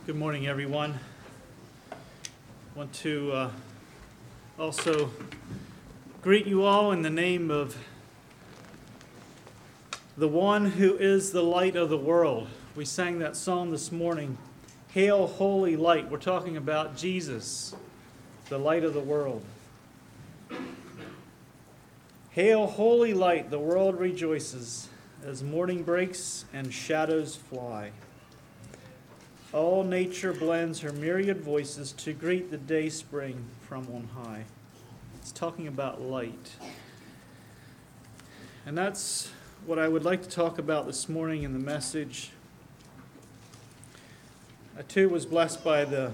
Good morning, everyone. I want to also greet you all in the name of the one who is the light of the world. We sang that song this morning, Hail, Holy Light. We're talking about Jesus, the light of the world. Hail, Holy Light, the world rejoices as morning breaks and shadows fly. All nature blends her myriad voices to greet the day spring from on high. It's talking about light. And that's what I would like to talk about this morning in the message. I too was blessed by the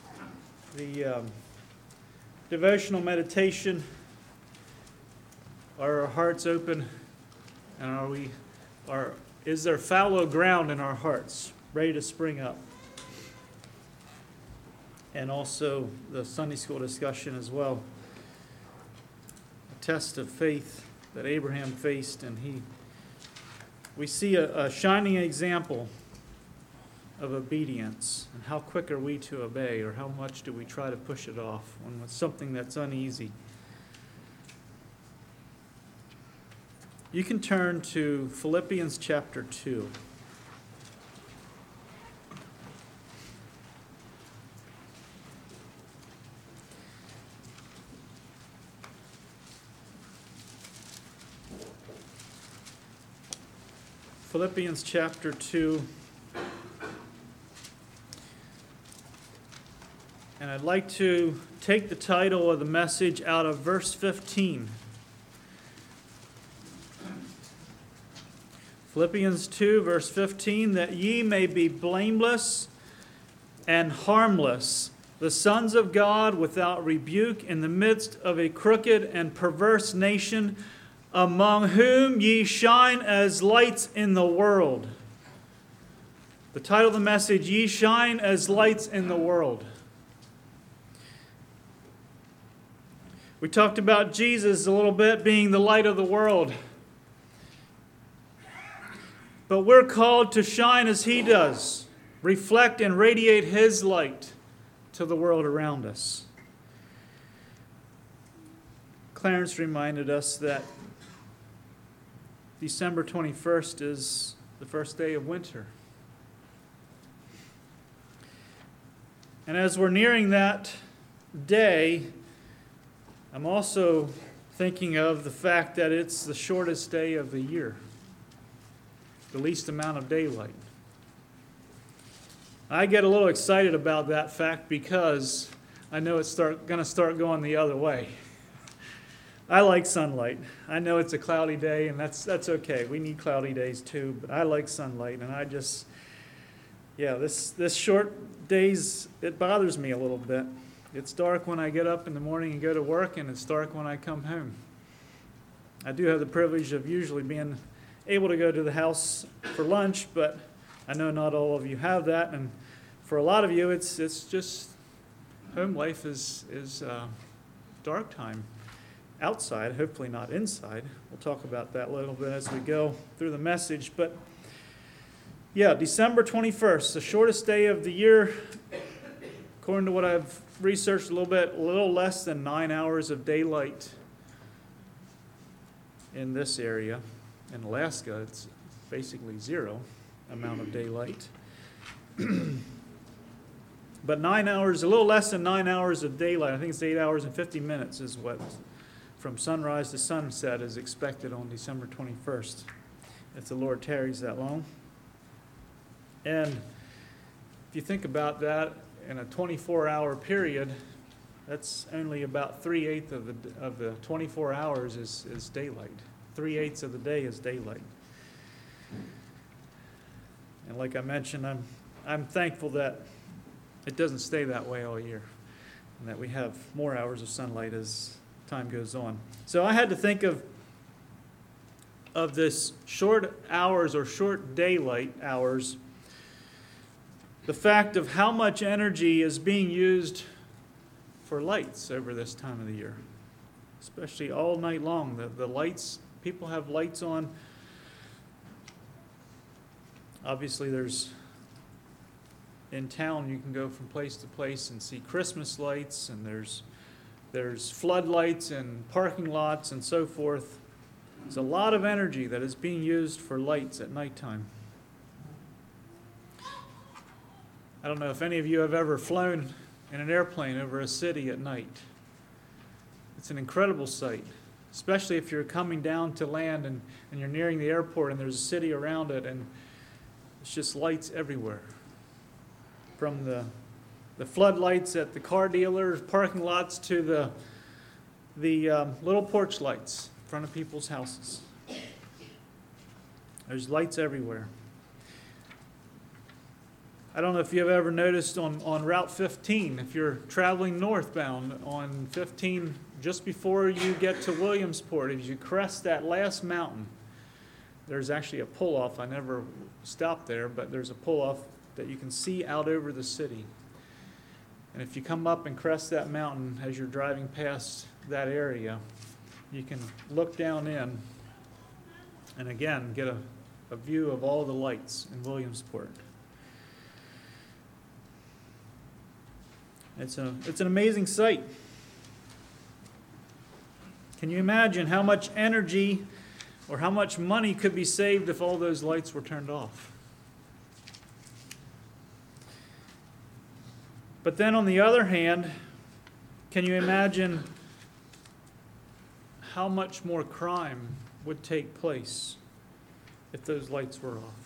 devotional meditation. Are our hearts open? And is there fallow ground in our hearts ready to spring up? And also the Sunday school discussion as well. A test of faith that Abraham faced, and we see a shining example of obedience. And how quick are we to obey, or how much do we try to push it off when it's something that's uneasy? You can turn to Philippians chapter 2. Philippians chapter 2, and I'd like to take the title of the message out of verse 15. Philippians 2, verse 15, that ye may be blameless and harmless, the sons of God without rebuke in the midst of a crooked and perverse nation, among whom ye shine as lights in the world. The title of the message, Ye Shine as Lights in the World. We talked about Jesus a little bit being the light of the world. But we're called to shine as He does, reflect and radiate His light to the world around us. Clarence reminded us that December 21st is the first day of winter. And as we're nearing that day, I'm also thinking of the fact that it's the shortest day of the year, the least amount of daylight. I get a little excited about that fact because I know it's going to start going the other way. I like sunlight. I know it's a cloudy day, and that's okay. We need cloudy days too, but I like sunlight, and this short days, it bothers me a little bit. It's dark when I get up in the morning and go to work, and it's dark when I come home. I do have the privilege of usually being able to go to the house for lunch, but I know not all of you have that, and for a lot of you, it's just home life is dark time. Outside, hopefully not inside. We'll talk about that a little bit as we go through the message. But yeah, December 21st, the shortest day of the year. According to what I've researched a little less than 9 hours of daylight in this area. In Alaska, it's basically zero amount of daylight. But 9 hours, a little less than 9 hours of daylight. I think it's 8 hours and 50 minutes is what from sunrise to sunset is expected on December 21st, if the Lord tarries that long. And if you think about that in a 24-hour period, that's only about 3/8 of the 24 hours is daylight. 3/8 of the day is daylight. And like I mentioned, I'm thankful that it doesn't stay that way all year, and that we have more hours of sunlight as time goes on. So I had to think of this short hours or short daylight hours, the fact of how much energy is being used for lights over this time of the year, especially all night long. The lights, people have lights on. Obviously there's in town, you can go from place to place and see Christmas lights, and there's floodlights and parking lots and so forth. There's a lot of energy that is being used for lights at nighttime. I don't know if any of you have ever flown in an airplane over a city at night. It's an incredible sight, especially if you're coming down to land and you're nearing the airport and there's a city around it, and it's just lights everywhere. From the floodlights at the car dealers, parking lots, to the little porch lights in front of people's houses. There's lights everywhere. I don't know if you've ever noticed on Route 15, if you're traveling northbound on 15, just before you get to Williamsport, as you crest that last mountain, there's actually a pull-off. I never stopped there, but there's a pull-off that you can see out over the city. And if you come up and crest that mountain as you're driving past that area, you can look down in and again get a view of all the lights in Williamsport. It's an amazing sight. Can you imagine how much energy or how much money could be saved if all those lights were turned off? But then on the other hand, can you imagine how much more crime would take place if those lights were off?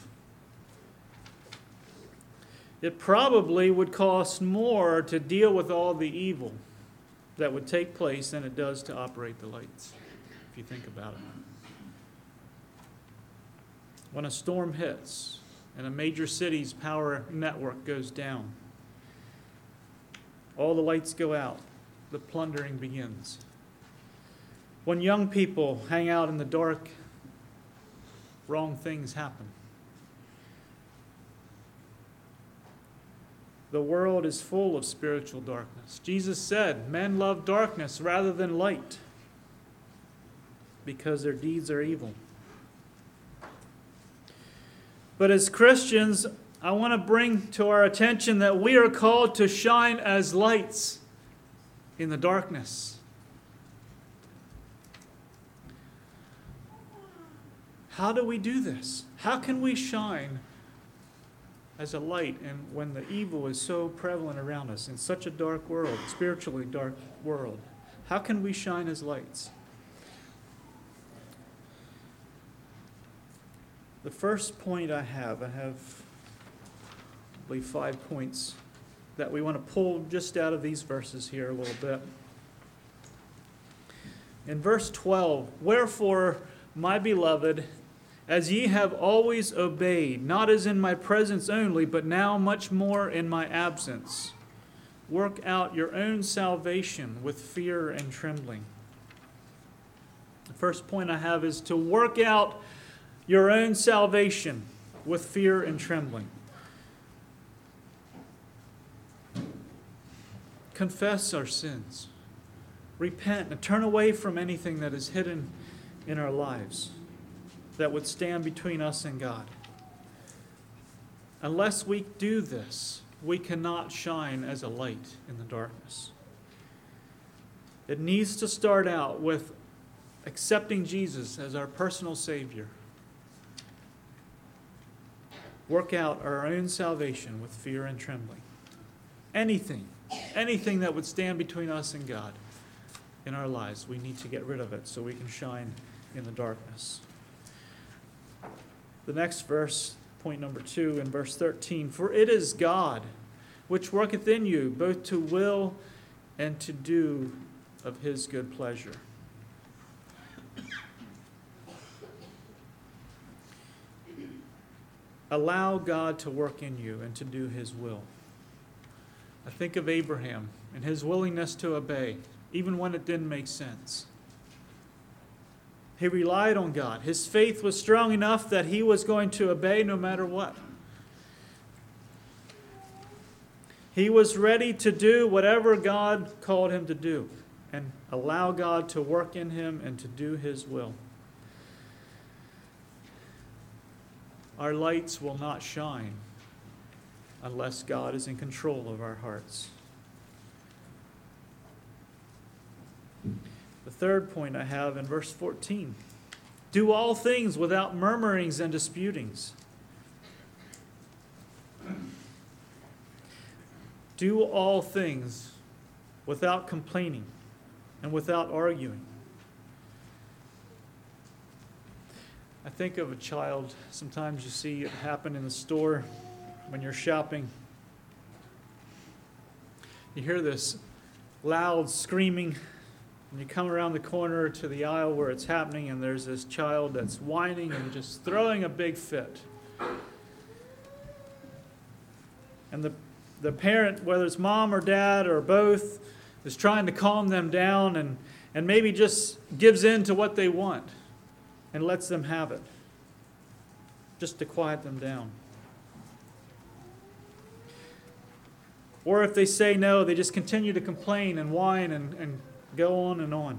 It probably would cost more to deal with all the evil that would take place than it does to operate the lights, if you think about it. When a storm hits and a major city's power network goes down, all the lights go out, the plundering begins. When young people hang out in the dark, wrong things happen. The world is full of spiritual darkness. Jesus said, men love darkness rather than light because their deeds are evil. But as Christians, I want to bring to our attention that we are called to shine as lights in the darkness. How do we do this? How can we shine as a light and when the evil is so prevalent around us in such a dark world, spiritually dark world? How can we shine as lights? The first point I have, I believe 5 points that we want to pull just out of these verses here a little bit. In verse 12, wherefore, my beloved, as ye have always obeyed, not as in my presence only, but now much more in my absence, work out your own salvation with fear and trembling. The first point I have is to work out your own salvation with fear and trembling. Confess our sins. Repent and turn away from anything that is hidden in our lives that would stand between us and God. Unless we do this, we cannot shine as a light in the darkness. It needs to start out with accepting Jesus as our personal Savior. Work out our own salvation with fear and trembling. Anything that would stand between us and God in our lives, we need to get rid of it so we can shine in the darkness. The next verse, point number 2, in verse 13, for it is God which worketh in you both to will and to do of his good pleasure. Allow God to work in you and to do his will. I think of Abraham and his willingness to obey, even when it didn't make sense. He relied on God. His faith was strong enough that he was going to obey no matter what. He was ready to do whatever God called him to do and allow God to work in him and to do his will. Our lights will not shine unless God is in control of our hearts. The third point I have in verse 14. Do all things without murmurings and disputings. Do all things without complaining and without arguing. I think of a child, sometimes you see it happen in the store when you're shopping. You hear this loud screaming, and you come around the corner to the aisle where it's happening, and there's this child that's whining and just throwing a big fit. And the parent, whether it's mom or dad or both, is trying to calm them down and maybe just gives in to what they want and lets them have it, just to quiet them down. Or if they say no, they just continue to complain and whine and go on and on.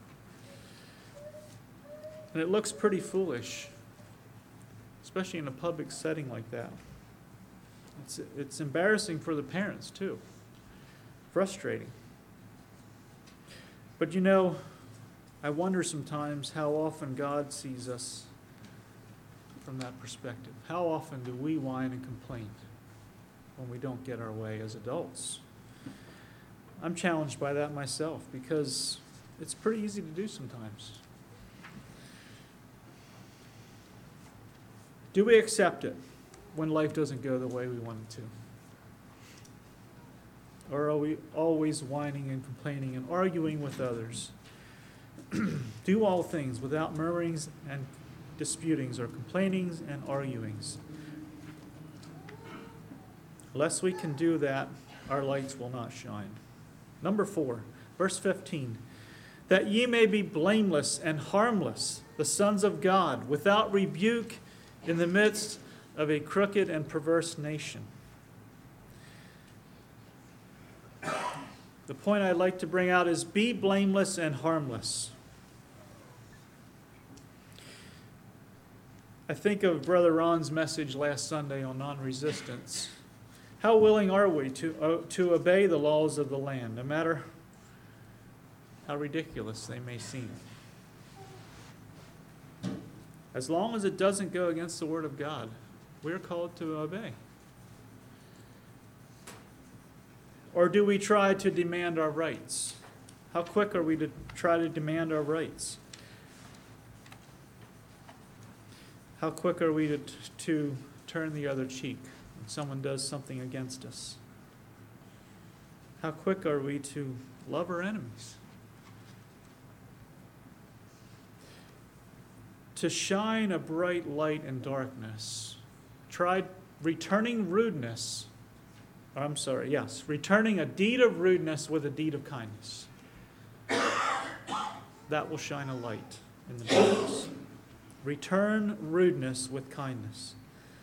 And it looks pretty foolish, especially in a public setting like that. It's embarrassing for the parents too. Frustrating. But you know, I wonder sometimes how often God sees us from that perspective. How often do we whine and complain when we don't get our way as adults? I'm challenged by that myself because it's pretty easy to do sometimes. Do we accept it when life doesn't go the way we want it to? Or are we always whining and complaining and arguing with others? Do all things without murmurings and disputings or complainings and arguings. Unless we can do that, our lights will not shine. Number 4, verse 15. That ye may be blameless and harmless, the sons of God, without rebuke in the midst of a crooked and perverse nation. The point I'd like to bring out is be blameless and harmless. I think of Brother Ron's message last Sunday on non-resistance. How willing are we to obey the laws of the land, no matter how ridiculous they may seem? As long as it doesn't go against the Word of God, we're called to obey. Or do we try to demand our rights? How quick are we to try to demand our rights? How quick are we to turn the other cheek when someone does something against us? How quick are we to love our enemies? To shine a bright light in darkness, try returning returning a deed of rudeness with a deed of kindness. That will shine a light in the darkness. Return rudeness with kindness.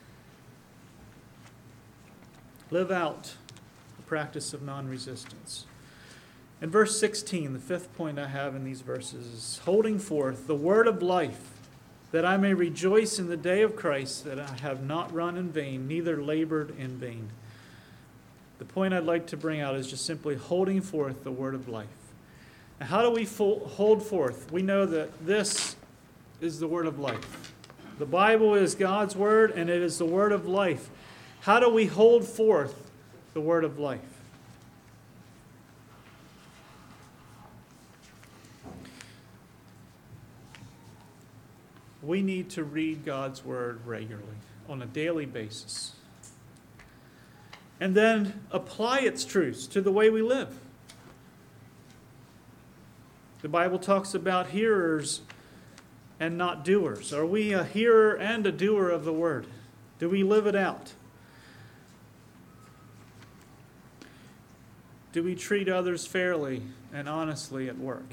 Live out the practice of non-resistance. In verse 16, the fifth point I have in these verses is holding forth the word of life, that I may rejoice in the day of Christ, that I have not run in vain, neither labored in vain. The point I'd like to bring out is just simply holding forth the word of life. Now, how do we hold forth? We know that this is the word of life. The Bible is God's word, and it is the word of life. How do we hold forth the word of life? We need to read God's word regularly, on a daily basis, and then apply its truths to the way we live. The Bible talks about hearers and not doers. Are we a hearer and a doer of the word? Do we live it out? Do we treat others fairly and honestly at work?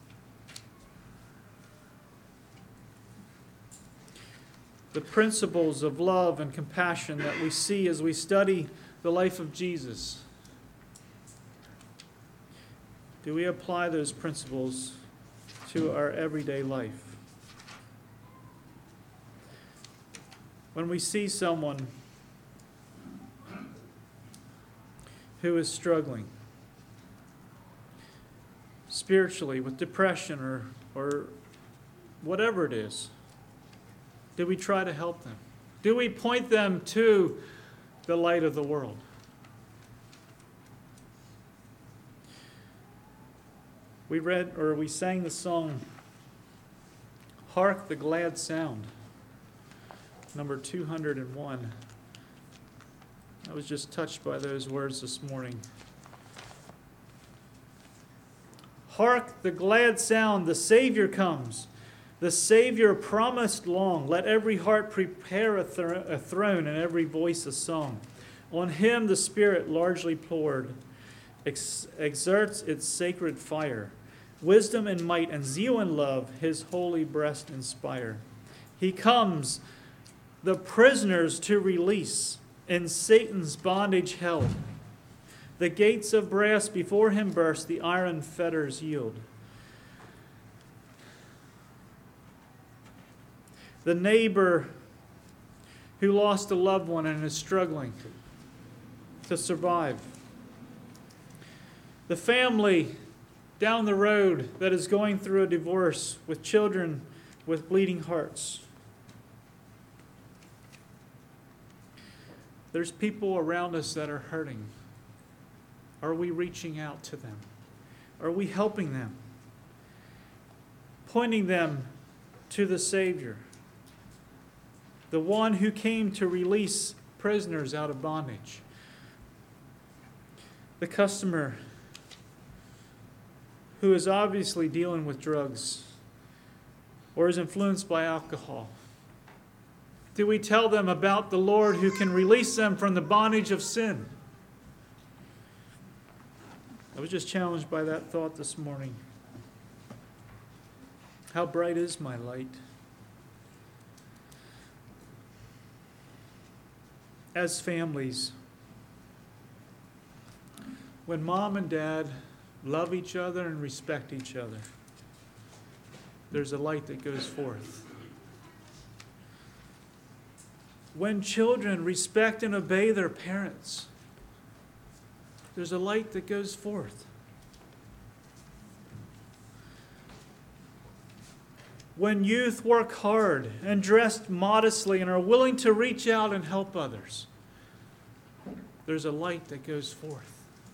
The principles of love and compassion that we see as we study the life of Jesus, do we apply those principles to our everyday life? When we see someone who is struggling spiritually with depression or whatever it is? Do we try to help them? Do we point them to the light of the world? We sang the song, "Hark the Glad Sound," number 201. I was just touched by those words this morning. Hark the glad sound, the Savior comes. The Savior promised long. Let every heart prepare a throne and every voice a song. On him the Spirit largely poured exerts its sacred fire. Wisdom and might and zeal and love his holy breast inspire. He comes, the prisoners to release, in Satan's bondage held. The gates of brass before him burst, the iron fetters yield. The neighbor who lost a loved one and is struggling to survive. The family down the road that is going through a divorce with children with bleeding hearts. There's people around us that are hurting. Are we reaching out to them? Are we helping them? Pointing them to the Savior, the one who came to release prisoners out of bondage. The customer who is obviously dealing with drugs or is influenced by alcohol. Do we tell them about the Lord who can release them from the bondage of sin? I was just challenged by that thought this morning. How bright is my light? As families, when mom and dad love each other and respect each other, there's a light that goes forth. When children respect and obey their parents, there's a light that goes forth. When youth work hard and dress modestly and are willing to reach out and help others, there's a light that goes forth.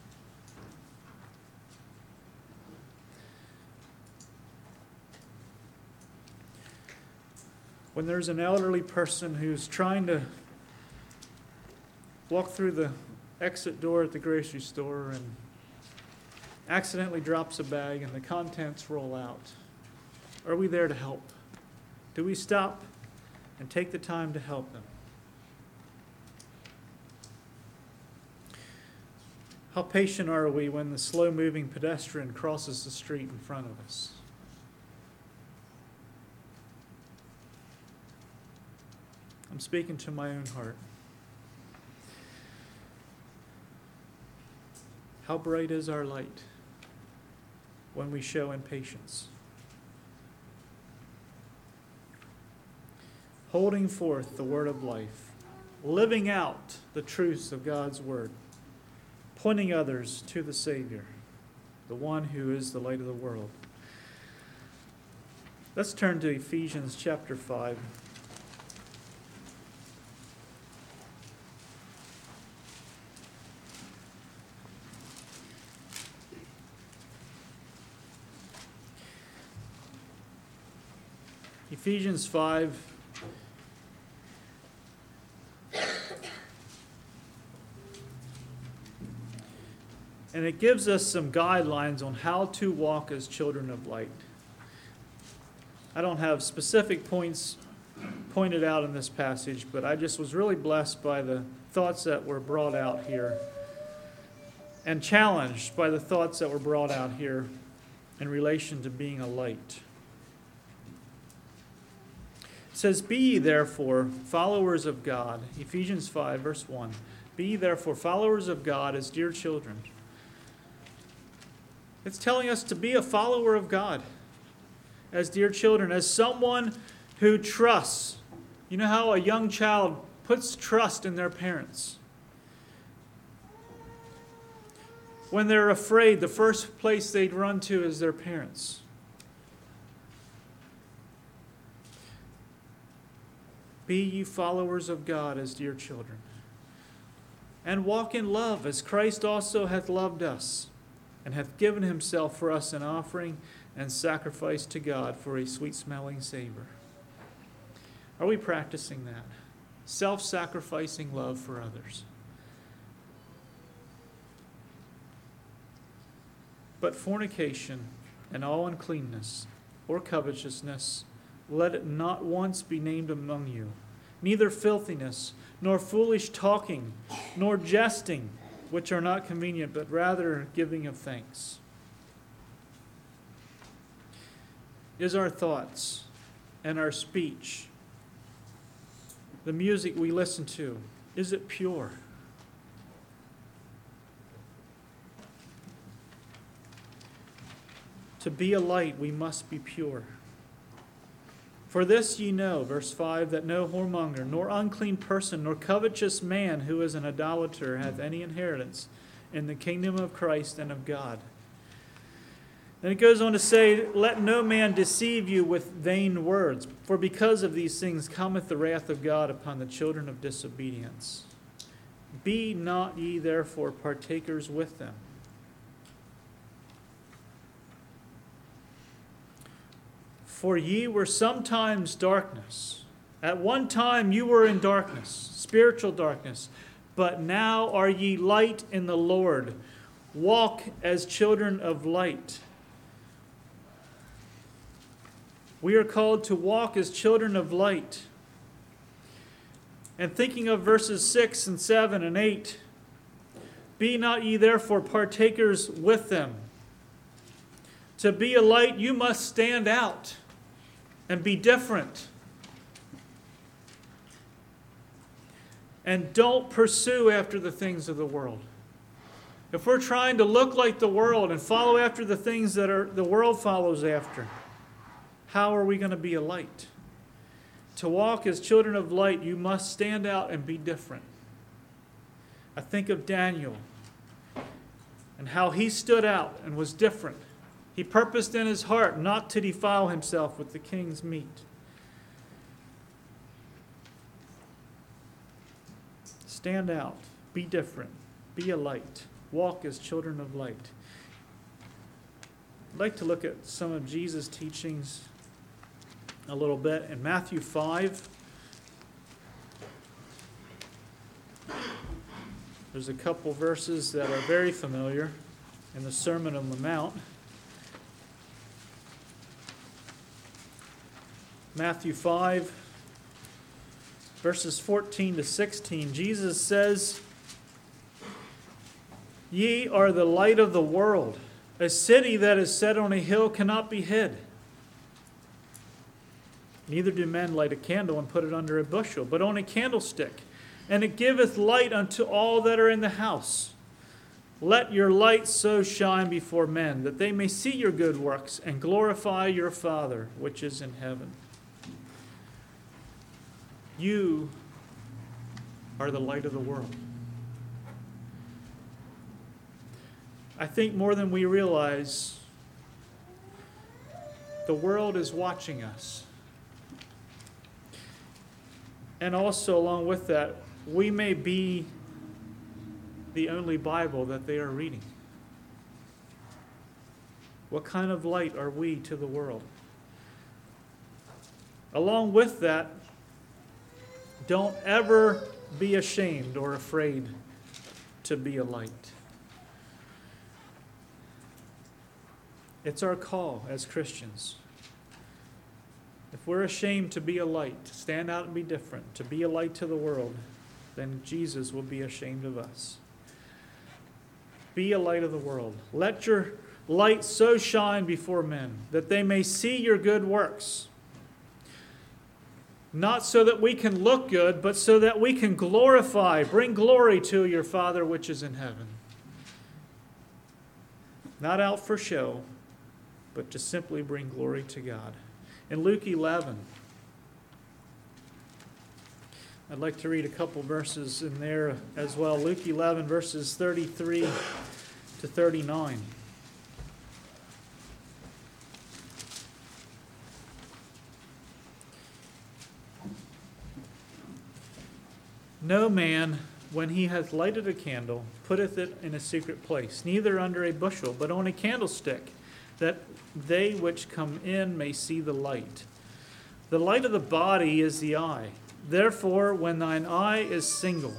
When there's an elderly person who's trying to walk through the exit door at the grocery store and accidentally drops a bag and the contents roll out, are we there to help? Do we stop and take the time to help them? How patient are we when the slow-moving pedestrian crosses the street in front of us? I'm speaking to my own heart. How bright is our light when we show impatience? Holding forth the word of life, living out the truths of God's word, pointing others to the Savior, the one who is the light of the world. Let's turn to Ephesians chapter 5. Ephesians 5. And it gives us some guidelines on how to walk as children of light. I don't have specific points pointed out in this passage, but I just was really blessed by the thoughts that were brought out here and challenged by the thoughts that were brought out here in relation to being a light. It says, "Be ye therefore followers of God." Ephesians 5, verse 1. "Be ye therefore followers of God as dear children." It's telling us to be a follower of God as dear children, as someone who trusts. You know how a young child puts trust in their parents. When they're afraid, the first place they'd run to is their parents. Be ye followers of God as dear children, and walk in love as Christ also hath loved us, and hath given himself for us an offering and sacrifice to God for a sweet-smelling savor. Are we practicing that? Self-sacrificing love for others. But fornication and all uncleanness or covetousness, let it not once be named among you, neither filthiness, nor foolish talking, nor jesting, which are not convenient, but rather giving of thanks. Is our thoughts and our speech, the music we listen to, is it pure? To be a light, we must be pure. For this ye know, verse 5, that no whoremonger, nor unclean person, nor covetous man who is an idolater hath any inheritance in the kingdom of Christ and of God. Then it goes on to say, let no man deceive you with vain words, for because of these things cometh the wrath of God upon the children of disobedience. Be not ye therefore partakers with them. For ye were sometimes darkness. At one time you were in darkness, spiritual darkness. But now are ye light in the Lord. Walk as children of light. We are called to walk as children of light. And thinking of verses 6 and 7 and 8, be not ye therefore partakers with them. To be a light, you must stand out and be different. And don't pursue after the things of the world. If we're trying to look like the world and follow after the things that the world follows after, how are we going to be a light? To walk as children of light, you must stand out and be different. I think of Daniel and how he stood out and was different. He purposed in his heart not to defile himself with the king's meat. Stand out, be different, be a light, walk as children of light. I'd like to look at some of Jesus' teachings a little bit. In Matthew 5, there's a couple verses that are very familiar in the Sermon on the Mount. Matthew 5, verses 14 to 16, Jesus says, ye are the light of the world. A city that is set on a hill cannot be hid. Neither do men light a candle and put it under a bushel, but on a candlestick, and it giveth light unto all that are in the house. Let your light so shine before men, that they may see your good works and glorify your Father which is in heaven. You are the light of the world. I think more than we realize, the world is watching us. And also, along with that, we may be the only Bible that they are reading. What kind of light are we to the world? Along with that, don't ever be ashamed or afraid to be a light. It's our call as Christians. If we're ashamed to be a light, to stand out and be different, to be a light to the world, then Jesus will be ashamed of us. Be a light of the world. Let your light so shine before men that they may see your good works. Not so that we can look good, but so that we can glorify, bring glory to your Father which is in heaven. Not out for show, but to simply bring glory to God. In Luke 11, I'd like to read a couple verses in there as well. Luke 11, verses 33 to 39. No man, when he hath lighted a candle, putteth it in a secret place, neither under a bushel, but on a candlestick, that they which come in may see the light. The light of the body is the eye. Therefore, when thine eye is single,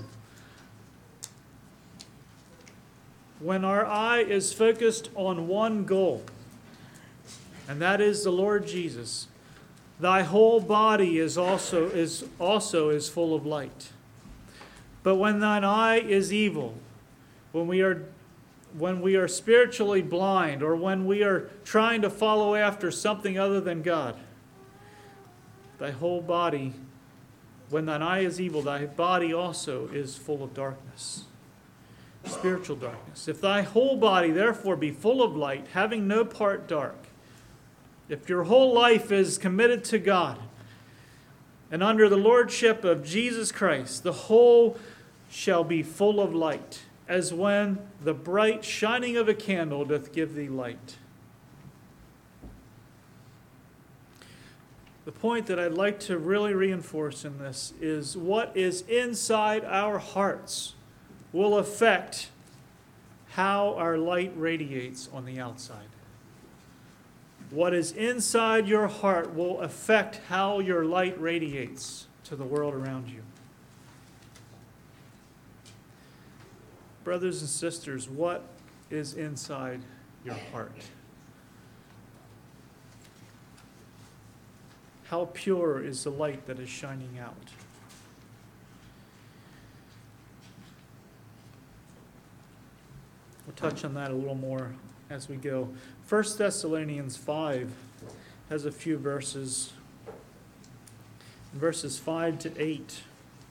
when our eye is focused on one goal, and that is the Lord Jesus, thy whole body is also full of light. But when thine eye is evil, when we are spiritually blind, or when we are trying to follow after something other than God, thy whole body, when thine eye is evil, thy body also is full of darkness, spiritual darkness. If thy whole body therefore be full of light, having no part dark, if your whole life is committed to God and under the lordship of Jesus Christ, the whole shall be full of light, as when the bright shining of a candle doth give thee light. The point that I'd like to really reinforce in this is what is inside our hearts will affect how our light radiates on the outside. What is inside your heart will affect how your light radiates to the world around you. Brothers and sisters, what is inside your heart? How pure is the light that is shining out? We'll touch on that a little more as we go. 1 Thessalonians 5 has a few verses. Verses 5 to 8.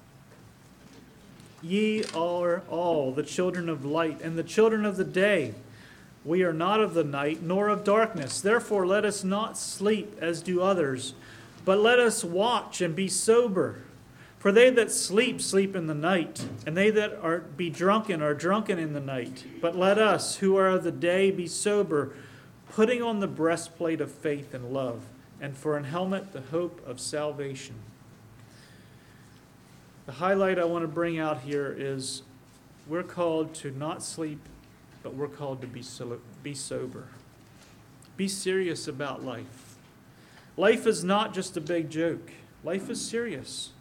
Ye are all the children of light and the children of the day. We are not of the night, nor of darkness. Therefore let us not sleep as do others, but let us watch and be sober. For they that sleep, sleep in the night, and they that be drunken are drunken in the night. But let us, who are of the day, be sober, putting on the breastplate of faith and love, and for an helmet the hope of salvation. The highlight I want to bring out here is we're called to not sleep, but we're called to be sober. Be serious about life. Life is not just a big joke. Life is serious.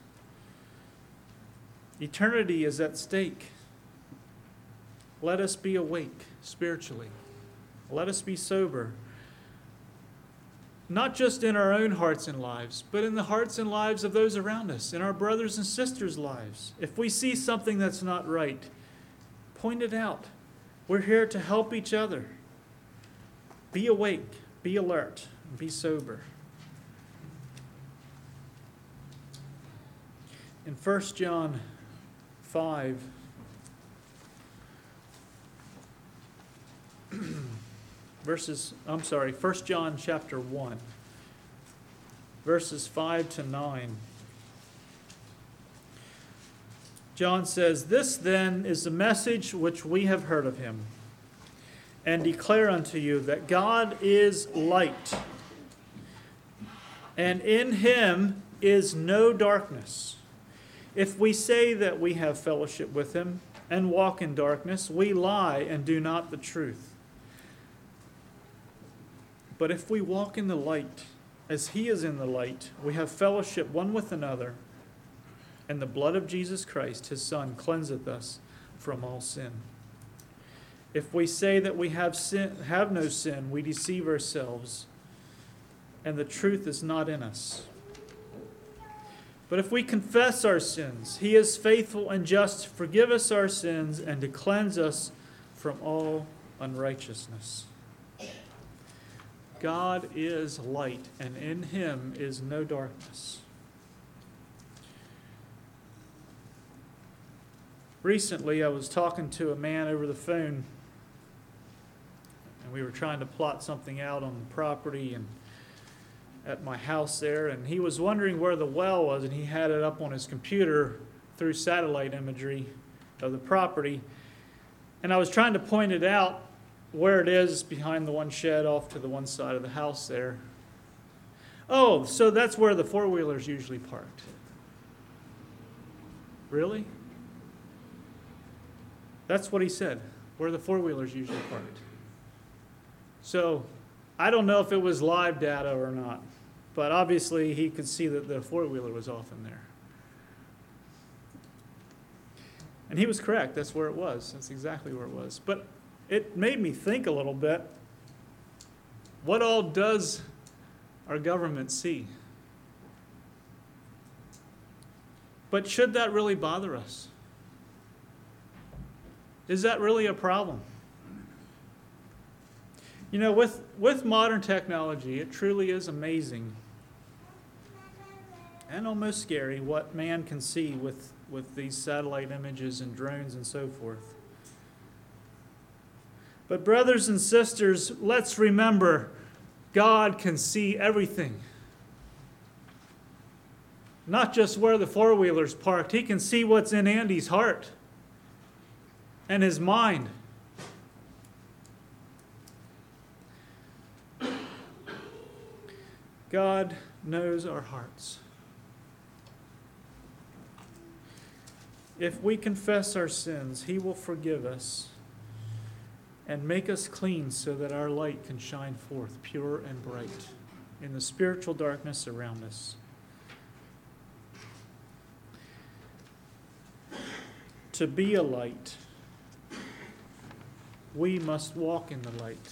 Eternity is at stake. Let us be awake spiritually. Let us be sober. Not just in our own hearts and lives, but in the hearts and lives of those around us, in our brothers and sisters' lives. If we see something that's not right, point it out. We're here to help each other. Be awake, be alert, and be sober. In 1 John 5, First John chapter 1, verses 5 to 9. John says, This then is the message which we have heard of him, and declare unto you that God is light, and in him is no darkness. If we say that we have fellowship with him and walk in darkness, we lie and do not the truth. But if we walk in the light, as he is in the light, we have fellowship one with another, and the blood of Jesus Christ, his Son, cleanseth us from all sin. If we say that we have no sin, we deceive ourselves, and the truth is not in us. But if we confess our sins, he is faithful and just to forgive us our sins and to cleanse us from all unrighteousness. God is light, and in him is no darkness. Recently, I was talking to a man over the phone, and we were trying to plot something out on the property and at my house there, and he was wondering where the well was, and he had it up on his computer through satellite imagery of the property. And I was trying to point it out, where it is behind the one shed off to the one side of the house there. Oh, so that's where the four-wheeler's usually parked. Really? That's what he said, where the four-wheeler's usually parked. So I don't know if it was live data or not, but obviously he could see that the four-wheeler was off in there. And he was correct. That's where it was. That's exactly where it was. But it made me think a little bit. What all does our government see? But should that really bother us? Is that really a problem? You know, with modern technology, it truly is amazing and almost scary what man can see with these satellite images and drones and so forth. But brothers and sisters, let's remember, God can see everything. Not just where the four-wheeler's parked. He can see what's in Andy's heart and his mind. God knows our hearts. If we confess our sins, He will forgive us and make us clean so that our light can shine forth pure and bright in the spiritual darkness around us. To be a light, we must walk in the light.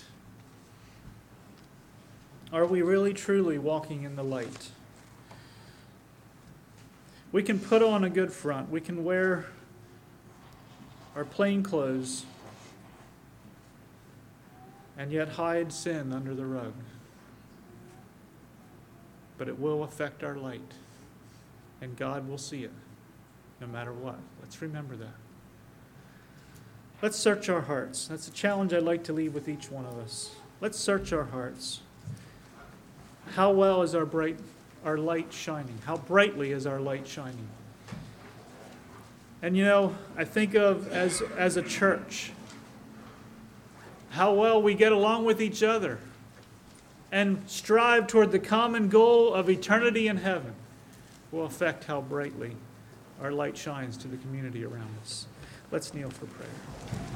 Are we really truly walking in the light? We can put on a good front. We can wear our plain clothes and yet hide sin under the rug. But it will affect our light, and God will see it no matter what. Let's remember that. Let's search our hearts. That's a challenge I'd like to leave with each one of us. Let's search our hearts. How well is our light shining? How brightly is our light shining? And you know, I think of as a church, how well we get along with each other and strive toward the common goal of eternity in heaven will affect how brightly our light shines to the community around us. Let's kneel for prayer.